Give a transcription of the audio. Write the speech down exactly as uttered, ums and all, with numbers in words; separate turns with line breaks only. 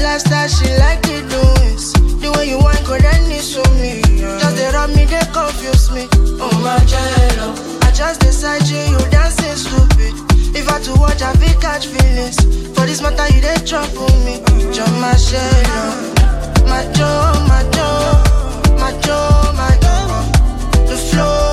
lifestyle, she like the doings. The way you want could any show me. Just they rub me, they confuse me. Oh my jello, I just decide you, you dancing stupid. If I to watch, I feel catch feelings. For this matter, you they trouble me. Jump my jello, my Joe, my Joe, my Joe, my Joe. The flow.